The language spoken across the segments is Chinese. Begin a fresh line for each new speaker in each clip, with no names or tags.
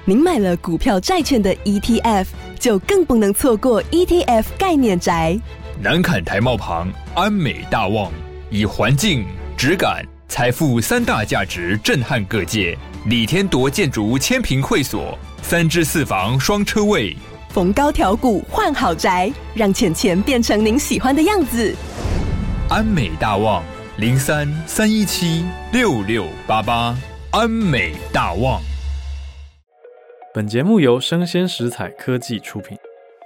您买了股票债券的 ETF， 就更不能错过 ETF 概念宅。
南崁台贸旁安美大旺，以环境、质感、财富三大价值震撼各界。李天铎建筑千坪会所，3至4房双车位，
逢高调股换好宅，让钱钱变成您喜欢的样子。
安美大旺03-317-6688，安美大旺。
本节目由生鲜食材科技出品。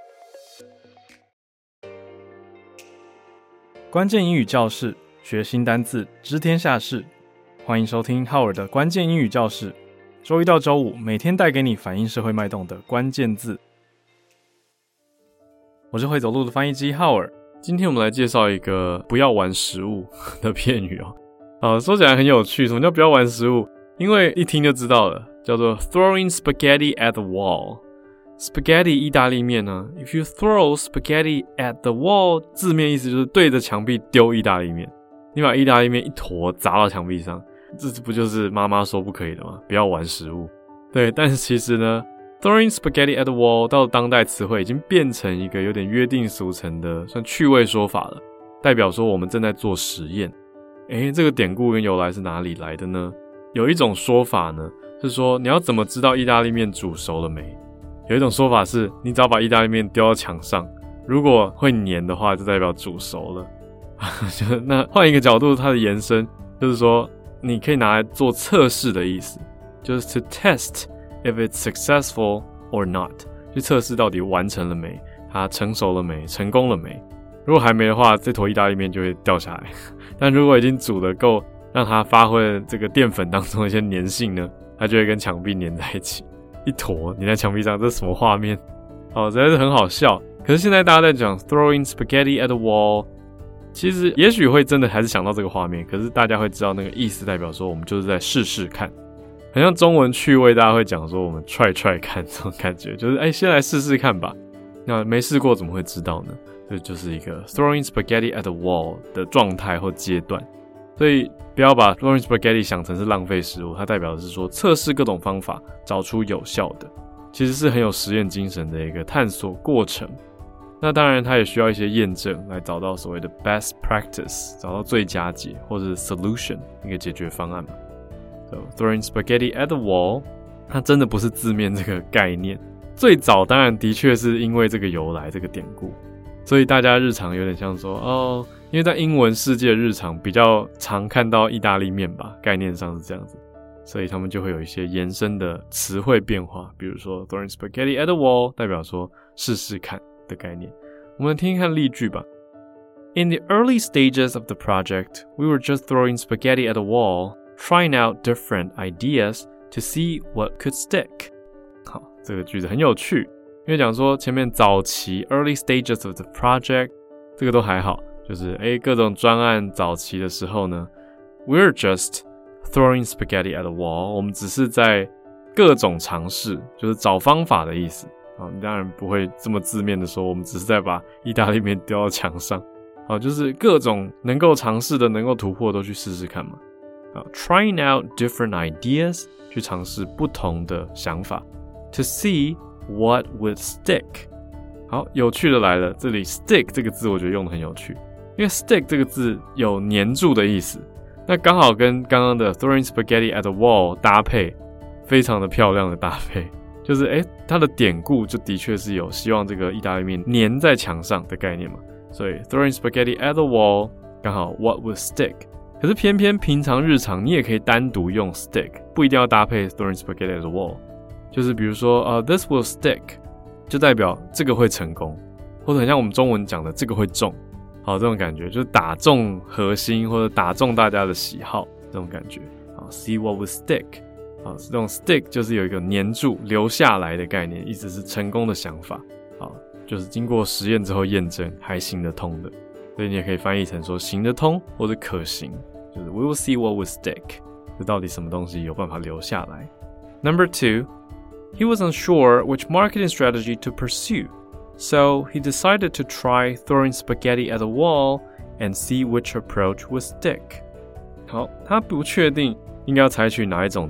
关键英语教室，学新单字，知天下事。欢迎收听浩尔的关键英语教室，周一到周五每天带给你反映社会脉动的关键字。我是会走路的翻译机浩尔，今天我们来介绍一个不要玩食物的片语哦。说起来很有趣，什么叫不要玩食物？因为一听就知道了，叫做 throwing spaghetti at the wall。spaghetti 意大利面呢 ，if you throw spaghetti at the wall， 字面意思就是对着墙壁丢意大利面。你把意大利面一坨砸到墙壁上，这不就是妈妈说不可以的吗？不要玩食物。对，但是其实呢 ，throwing spaghetti at the wall 到当代词汇已经变成一个有点约定俗成的算趣味说法了，代表说我们正在做实验。这个典故跟由来是哪里来的呢？有一种说法呢，是说你要怎么知道意大利面煮熟了没？有一种说法是，你只要把意大利面丢到墙上，如果会黏的话，就代表煮熟了。那换一个角度，它的延伸就是说，你可以拿来做测试的意思，就是 to test if it's successful or not， 去测试到底完成了没，它成熟了没，成功了没。如果还没的话，这坨意大利面就会掉下来。但如果已经煮得够，让它发挥这个淀粉当中的一些粘性呢，它就会跟墙壁粘在一起，一坨粘在墙壁上，这是什么画面？实在是很好笑。可是现在大家在讲 throwing spaghetti at the wall， 其实也许会真的还是想到这个画面，可是大家会知道那个意思代表说我们就是在试试看，很像中文趣味，大家会讲说我们 try 看这种感觉，就是先来试试看吧。那没试过怎么会知道呢？这就是一个 throwing spaghetti at the wall 的状态或阶段。所以不要把 throwing spaghetti 想成是浪费食物，它代表的是说测试各种方法，找出有效的，其实是很有实验精神的一个探索过程。那当然它也需要一些验证来找到所谓的 best practice， 找到最佳解或者是 solution， 一个解决方案嘛。So throwing spaghetti at the wall， 它真的不是字面这个概念，最早当然的确是因为这个由来这个典故，所以大家日常有点像说因为在英文世界日常比较常看到意大利面吧，概念上是这样子，所以他们就会有一些延伸的词汇变化，比如说 throwing spaghetti at the wall 代表说试试看的概念。我们听听看例句吧。In the early stages of the project, we were just throwing spaghetti at the wall, trying out different ideas to see what could stick. 好，这个句子很有趣，因为讲说前面早期 early stages of the project 这个都还好，就是各种专案早期的时候呢 we're just throwing spaghetti at the wall， 我们只是在各种尝试，就是找方法的意思。你当然不会这么字面的说我们只是在把意大利面丢到墙上，就是各种能够尝试的能够突破都去试试看嘛。trying out different ideas， 去尝试不同的想法， to see what would stick。 好，有趣的来了，这里 stick 这个字我觉得用得很有趣，因为 stick 这个字有黏住的意思，那刚好跟刚刚的 throwing spaghetti at the wall 搭配，非常的漂亮的搭配，就是它的典故就的确是有希望这个意大利面粘在墙上的概念嘛，所以 throwing spaghetti at the wall 刚好 what would stick。 可是偏偏平常日常你也可以单独用 stick， 不一定要搭配 throwing spaghetti at the wall， 就是比如说this will stick 就代表这个会成功，或者很像我们中文讲的这个会中，好，这种感觉就是打中核心或者打中大家的喜好这种感觉。好 see what would stick， 好，这种 stick 就是有一个黏住留下来的概念，意思是成功的想法，好，就是经过实验之后验证还行得通的，所以你也可以翻译成说行得通或者可行，就是 we will see what would stick， 这到底什么东西有办法留下来。 Number 2， he was unsure which marketing strategy to pursue, so he decided to try throwing spaghetti at the wall and see which approach would stick. 好，他不确定应该要采取哪一种的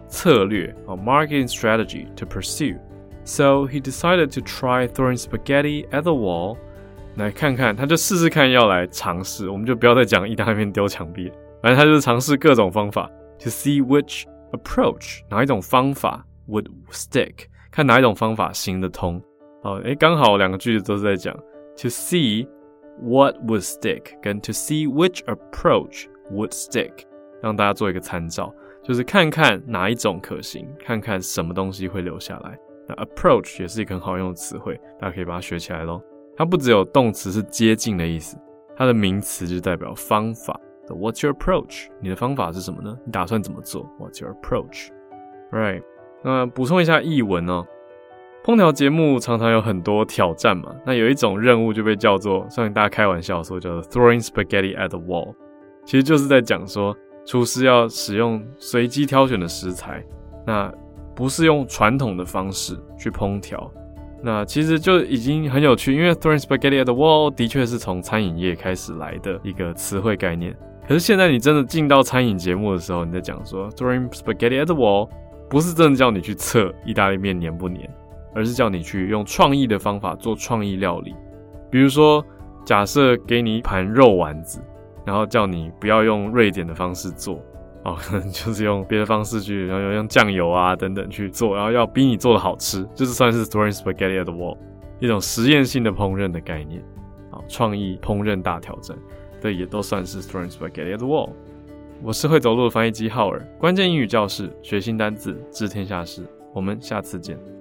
策略marketing strategy to pursue. So he decided to try throwing spaghetti at the wall. 来看看，他就试试看要来尝试，我们就不要再讲意大利面丢墙壁，反正他就是尝试各种方法 to see which approach 哪一种方法 would stick， 看哪一种方法行得通。刚好两个句子都是在讲 to see what would stick 跟 to see which approach would stick， 让大家做一个参照，就是看看哪一种可行，看看什么东西会留下来。那 approach 也是一个很好用的词汇，大家可以把它学起来咯。它不只有动词是接近的意思，它的名词就代表方法。So what's your approach？ 你的方法是什么呢？你打算怎么做 ？What's your approach？ Right？ 那补充一下译文哦。烹调节目常常有很多挑战嘛，那有一种任务就被叫做，像大家开玩笑说叫做 throwing spaghetti at the wall， 其实就是在讲说厨师要使用随机挑选的食材，那不是用传统的方式去烹调。那其实就已经很有趣，因为 throwing spaghetti at the wall 的确是从餐饮业开始来的一个词汇概念。可是现在你真的进到餐饮节目的时候，你在讲说 throwing spaghetti at the wall， 不是真的叫你去测意大利面黏不黏，而是叫你去用创意的方法做创意料理。比如说，假设给你一盘肉丸子，然后叫你不要用瑞典的方式做。可能就是用别的方式去，然后用酱油啊等等去做，然后要逼你做的好吃，就是算是 throwing spaghetti at the wall， 一种实验性的烹饪的概念，创意烹饪大挑战，这也都算是 throwing spaghetti at the wall。我是会走路的翻译机浩尔，关键英语教室，学新单字，知天下事，我们下次见。